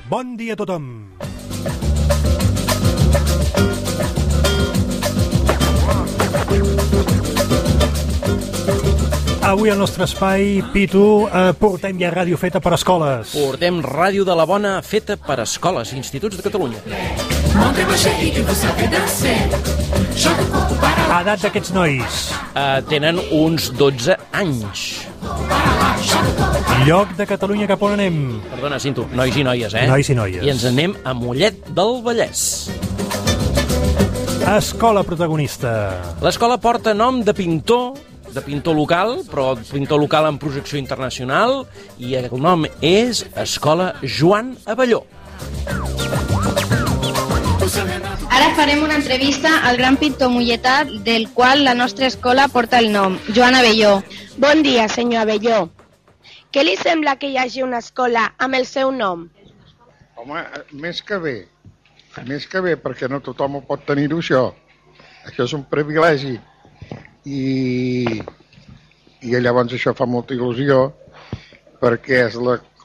Bon dia a tothom. Avui al nostre espai, Pitu, portem ja ràdio feta per escoles. Portem ràdio de la bona feta per escoles i instituts de Catalunya. Edat d'aquests nois. Tenen uns 12 anys. Lloc de Catalunya cap on anem? Perdona, Cinto, nois i noies, Nois i noies. I ens anem a Mollet del Vallès. Escola protagonista. L'escola porta nom de pintor local, però pintor local amb projecció internacional, i el nom és Escola Joan Abelló. Ara farem una entrevista al gran pintor molletà del qual la nostra escola porta el nom, Joan Abelló. Bon dia, senyor Abelló. Què li sembla que hi hagi una escola amb el seu nom? Home, més que bé, perquè no tothom ho pot tenir-ho, això. Això és un privilegi. I llavors això fa molta il·lusió, perquè és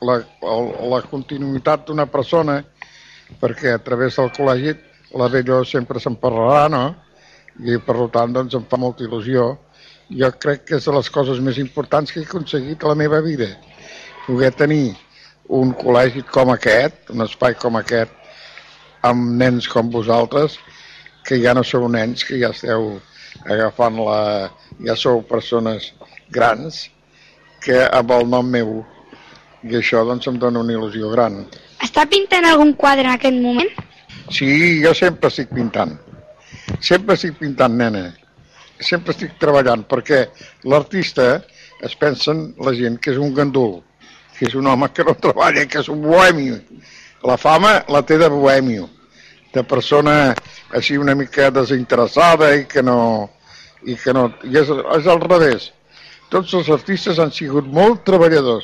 la continuïtat d'una persona, perquè a través del col·legi l'Abelló sempre se'n parlarà, no? I per tant, doncs, em fa molta il·lusió. Jo crec que és de les coses més importants que he aconseguit a la meva vida. Poder tenir un col·legi com aquest, un espai com aquest, amb nens com vosaltres, que ja no sou nens, que ja esteu agafant ja sou persones grans, que amb el nom meu, i això doncs em dona una il·lusió gran. Està pintant algun quadre en aquest moment? Sí, jo sempre estic pintant. Sempre estic pintant, nena. Sempre estic treballant, perquè l'artista es pensen la gent que és un gandul, que és un home que no treballa, que és un bohemi. La fama la té de bohemi, de persona així una mica desinteressada i que no... I és al revés. Tots els artistes han sigut molt treballadors.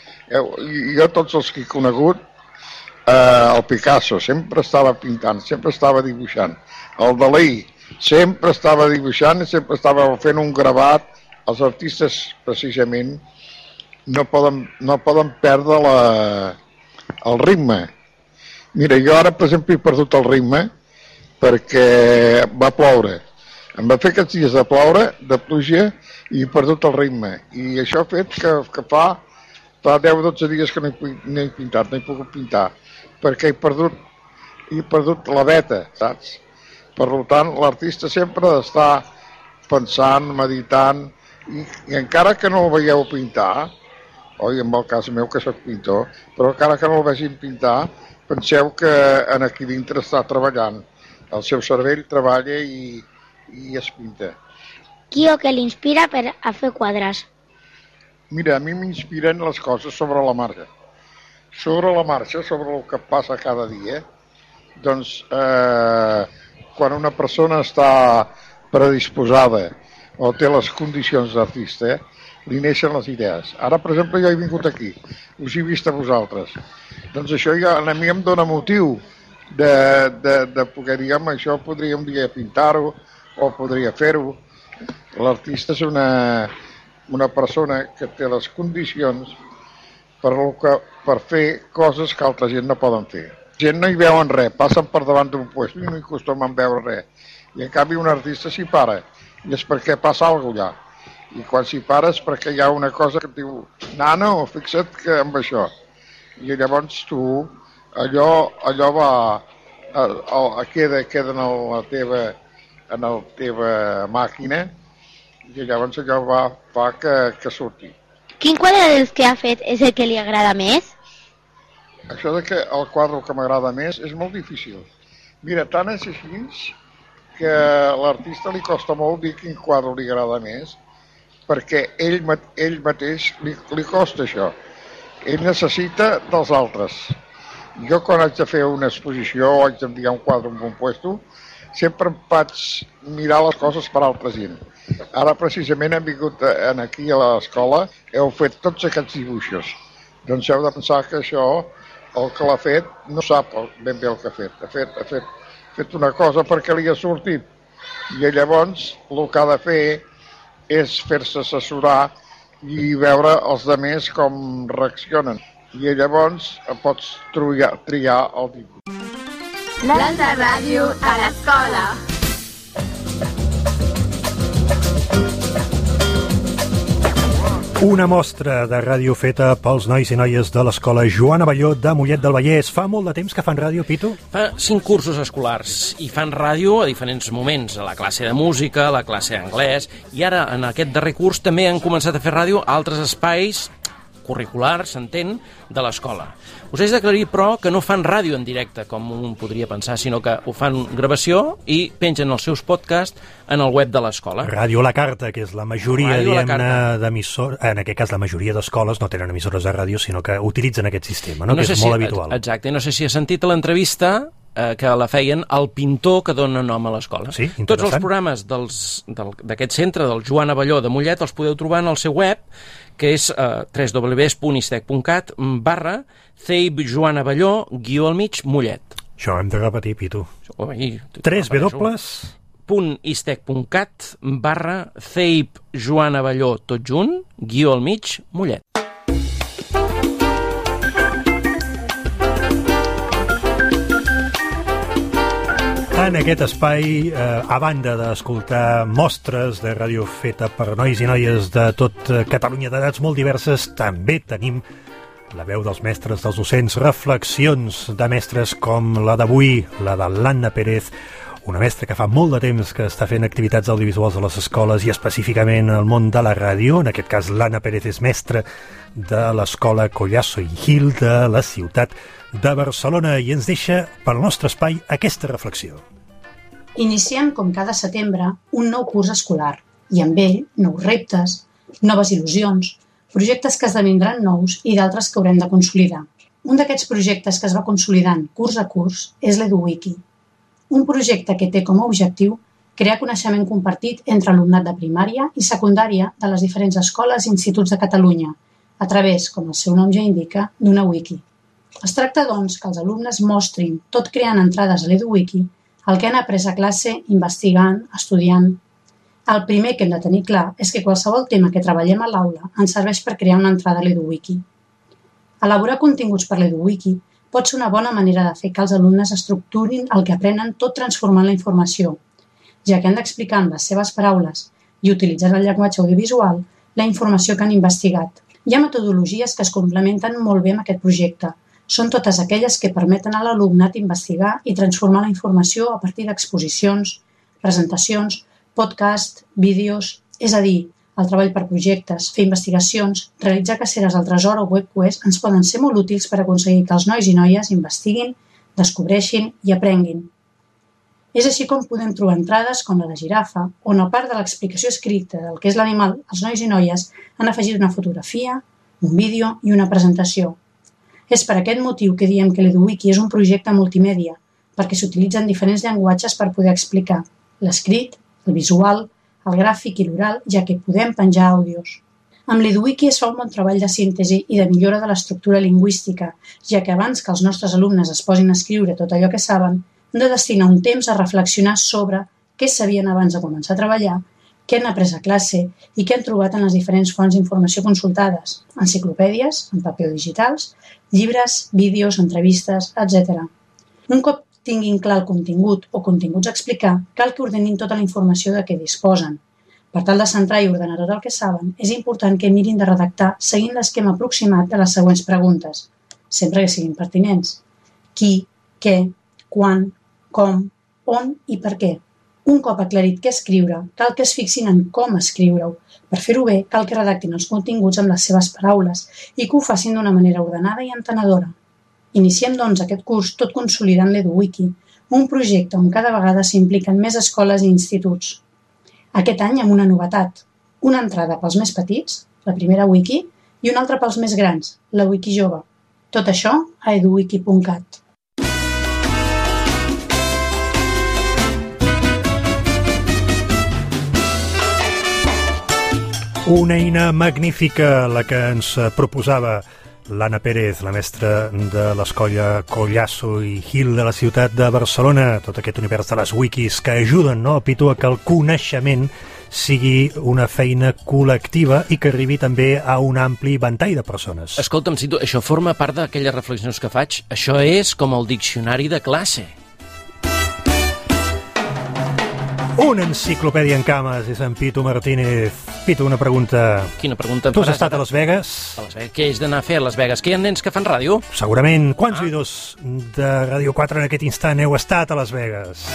Jo tots els que he conegut, el Picasso sempre estava pintant, sempre estava dibuixant. El Dalí sempre estava dibuixant i sempre estava fent un gravat. Els artistes, precisament, no poden perdre el ritme. Mira, jo ara, per exemple, he perdut el ritme perquè va ploure. Em va fer aquests dies de ploure, de pluja, i he perdut el ritme. I això ha fet que fa 10 o 12 dies que no he pintat, no he pogut pintar, perquè he perdut la veta, saps? Per tant, l'artista sempre ha d'estar pensant, meditant, i encara que no el veieu pintar, oi, en el cas meu que soc pintor, però encara que no el vegin pintar, penseu que aquí dintre està treballant. El seu cervell treballa i es pinta. Qui o què l'inspira per a fer quadres? Mira, a mi m'inspiren les coses sobre la marxa. Sobre la marxa, sobre el que passa cada dia, doncs, quan una persona està predisposada o té les condicions d'artista, li neixen les idees. Ara, per exemple, jo he vingut aquí, us he vist a vosaltres. Doncs això ja a mi em dona motiu de poder dir, home, això podríem dir pintar-ho o podria fer-ho. L'artista és una persona que té les condicions per fer coses que altra gent no poden fer. La gent no hi veuen res, passen per davant d'un lloc i no hi acostumen a veure res. I en canvi un artista s'hi para, i és perquè passa alguna cosa allà. I quan s'hi para és perquè hi ha una cosa que et diu, nano, fixa't que amb això. I llavors tu, allò va, queda en la teva màquina, i llavors allò fa que surti. Quin quadre dels que ha fet és el que li agrada més? Això de que el quadre que m'agrada més és molt difícil. Mira, tant és així que a l'artista li costa molt dir quin quadre li agrada més, perquè ell mateix li costa això. Ell necessita dels altres. Jo quan haig de fer una exposició o haig d'enviar un quadre en un puesto, sempre em vaig mirar les coses per altra gent. Ara precisament hem vingut aquí a l'escola, heu fet tots aquests dibuixos. Doncs heu de pensar que això, el que l'ha fet, no sap ben bé el que ha fet. Ha fet una cosa perquè li ha sortit. I llavors el que ha de fer és fer-se assessorar i veure els altres com reaccionen. i llavors pots triar el tipus. La ràdio a l'escola. Una mostra de ràdio feta pels nois i noies de l'escola Joan Abelló de Mollet del Vallès. Fa molt de temps que fan ràdio, Pitu? Fa 5 cursos escolars i fan ràdio a diferents moments, a la classe de música, a la classe d'anglès, i ara, en aquest darrer curs, també han començat a fer ràdio a altres espais curricular, s'entén, de l'escola. Us haig d'aclarir, però, que no fan ràdio en directe, com un podria pensar, sinó que ho fan gravació i pengen els seus podcasts en el web de l'escola. Ràdio a la carta, que és la majoria, diguem-ne, d'emissores... En aquest cas, la majoria d'escoles no tenen emissores de ràdio, sinó que utilitzen aquest sistema, no? Que és molt habitual. Exacte, no sé si has sentit a l'entrevista que la feien al pintor que dona nom a l'escola. Sí, interessant. Tots els programes d'aquest centre, del Joan Abelló de Mollet, els podeu trobar en el seu web, que és www.istec.cat/CEIB-Joan-Abelló-Mollet. Això hem de repetir, Pitu. 3w.istec.cat/CEIB-Joan-Abelló-Mollet. En aquest espai, a banda d'escoltar mostres de ràdio feta per nois i noies de tot Catalunya d'edats molt diverses, també tenim la veu dels mestres, dels docents, reflexions de mestres com la d'avui, la de l'Anna Pérez, una mestra que fa molt de temps que està fent activitats audiovisuals a les escoles i específicament al món de la ràdio. En aquest cas, l'Anna Pérez és mestra de l'escola Collazo i Gil de la ciutat de Barcelona i ens deixa pel nostre espai aquesta reflexió. Iniciem, com cada setembre, un nou curs escolar i amb ell nous reptes, noves il·lusions, projectes que esdevindran nous i d'altres que haurem de consolidar. Un d'aquests projectes que es va consolidant curs a curs és l'EduWiki, un projecte que té com a objectiu crear coneixement compartit entre alumnat de primària i secundària de les diferents escoles i instituts de Catalunya, a través, com el seu nom ja indica, d'una wiki. Es tracta, doncs, que els alumnes mostrin, tot creant entrades a l'EduWiki, el que han après a classe, investigant, estudiant. El primer que hem de tenir clar és que qualsevol tema que treballem a l'aula ens serveix per crear una entrada a l'EduWiki. Elaborar continguts per l'EduWiki pot ser una bona manera de fer que els alumnes estructurin el que aprenen tot transformant la informació, ja que han d'explicar amb les seves paraules i utilitzant el llenguatge audiovisual la informació que han investigat. Hi ha metodologies que es complementen molt bé amb aquest projecte. Són totes aquelles que permeten a l'alumnat investigar i transformar la informació a partir d'exposicions, presentacions, podcast, vídeos, és a dir, el treball per projectes, fer investigacions, realitzar caceres al tresor o webquest ens poden ser molt útils per aconseguir que els nois i noies investiguin, descobreixin i aprenguin. És així com podem trobar entrades com la de girafa, on a part de l'explicació escrita del que és l'animal, els nois i noies han afegit una fotografia, un vídeo i una presentació. És per aquest motiu que diem que l'EduWiki és un projecte multimèdia, perquè s'utilitzen diferents llenguatges per poder explicar l'escrit, el visual, el gràfic i l'oral, ja que podem penjar àudios. Amb l'EduWiki es fa un bon treball de síntesi i de millora de l'estructura lingüística, ja que abans que els nostres alumnes es posin a escriure tot allò que saben, han de destinar un temps a reflexionar sobre què sabien abans de començar a treballar, què han après a classe i què han trobat en les diferents fonts d'informació consultades, enciclopèdies, en paper o digitals, llibres, vídeos, entrevistes, etc. Un cop tinguin clar el contingut o continguts a explicar, cal que ordenin tota la informació de què disposen. Per tal de centrar i ordenar tot el que saben, és important que mirin de redactar seguint l'esquema aproximat de les següents preguntes, sempre que siguin pertinents. Qui, què, quan, com, on i per què. Un cop aclarit què escriure, cal que es fixin en com escriure-ho. Per fer-ho bé, cal que redactin els continguts amb les seves paraules i que ho facin d'una manera ordenada i entenedora. Iniciem, doncs, aquest curs tot consolidant l'EduWiki, un projecte on cada vegada s'impliquen més escoles i instituts. Aquest any amb una novetat, una entrada pels més petits, la primera wiki, i una altra pels més grans, la wiki jove. Tot això a eduwiki.cat. Una eina magnífica la que ens proposava l'Anna Pérez, la mestra de l'escola Collasso i Gil de la ciutat de Barcelona, tot aquest univers de les wikis que ajuden, no, Pitu, a que el coneixement sigui una feina col·lectiva i que arribi també a un ampli ventall de persones. Escolta'm, si tu, això forma part d'aquelles reflexions que faig. Això és com el diccionari de classe. Una enciclopèdia en cames és en Pitu Martínez. Pitu, una pregunta. Quina pregunta em Tu has faràs estat a ara? Las Vegas? A Las Vegas. Què és d'anar a fer a Las Vegas? Que hi ha nens que fan ràdio? Segurament. Quants oïdors de Ràdio 4 en aquest instant heu estat a Las Vegas?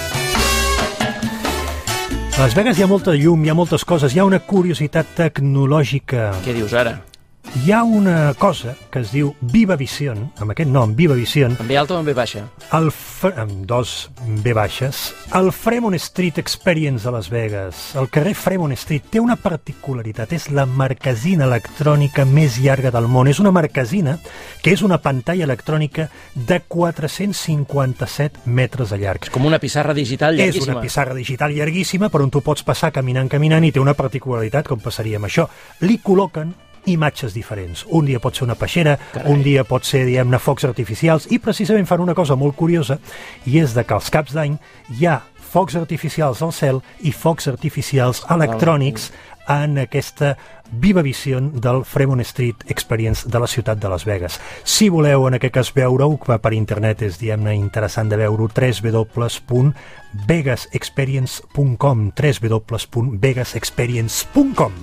A Las Vegas hi ha molta llum, hi ha moltes coses, hi ha una curiositat tecnològica. Què dius ara? Hi ha una cosa que es diu Viva Vision, amb aquest nom, Viva Vision, En B alta o en B baixa? amb dos B baixes, el Fremont Street Experience de Las Vegas, el carrer Fremont Street, té una particularitat, és la marquesina electrònica més llarga del món. És una marquesina que és una pantalla electrònica de 457 metres de llarg. Com una pissarra digital És llarguíssima. una pissarra digital llarguíssima per on tu pots passar caminant, i té una particularitat, com passaria amb això. Li col·loquen imatges diferents. Un dia pot ser una peixera, un dia pot ser, diguem-ne, focs artificials, i precisament fan una cosa molt curiosa, i és de que als caps d'any hi ha focs artificials al cel i focs artificials electrònics en aquesta Viva Vision del Fremont Street Experience de la ciutat de Las Vegas. Si voleu, en aquest cas, veure-ho, per internet és, diguem-ne, interessant de veure-ho, www.vegasexperience.com www.vegasexperience.com.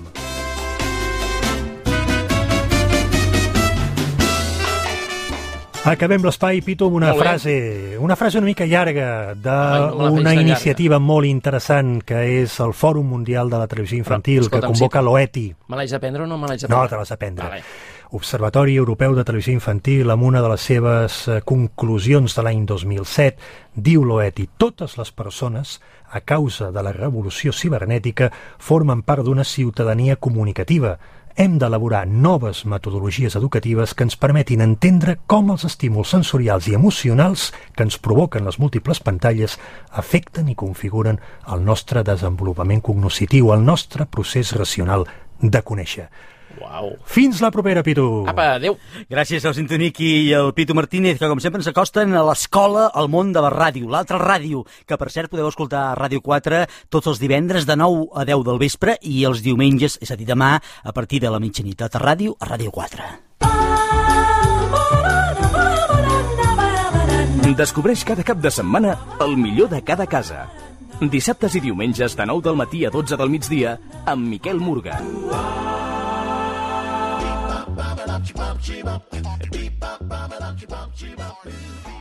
Acabem l'espai, Pitu, amb una frase una mica llarga d'una iniciativa molt interessant que és el Fòrum Mundial de la Televisió Infantil, que convoca l'OETI. Me l'haig d'aprendre o no me l'haig d'aprendre? No, te l'has d'aprendre. Vale. Observatori Europeu de Televisió Infantil, amb una de les seves conclusions de l'any 2007, diu l'OETI: totes les persones, a causa de la revolució cibernètica, formen part d'una ciutadania comunicativa. Hem d'elaborar noves metodologies educatives que ens permetin entendre com els estímuls sensorials i emocionals que ens provoquen les múltiples pantalles afecten i configuren el nostre desenvolupament cognitiu, el nostre procés racional de conèixer. Uau. Fins la propera, Pitu. Apa, adéu. Gràcies al Sintoniqui i al Pitu Martínez, que com sempre ens acosten a l'escola al món de la ràdio, l'altra ràdio, que per cert podeu escoltar a Ràdio 4 tots els divendres de 9 a 10 del vespre i els diumenges, és a dir, demà, a partir de la mitjanit a Ràdio 4. Descobreix cada cap de setmana el millor de cada casa. Dissabtes i diumenges de 9 del matí a 12 del migdia amb Miquel Murga. Bop, bop, bop, bop, bop, bop, bop, bop, bop, bop, bop, bop, bop.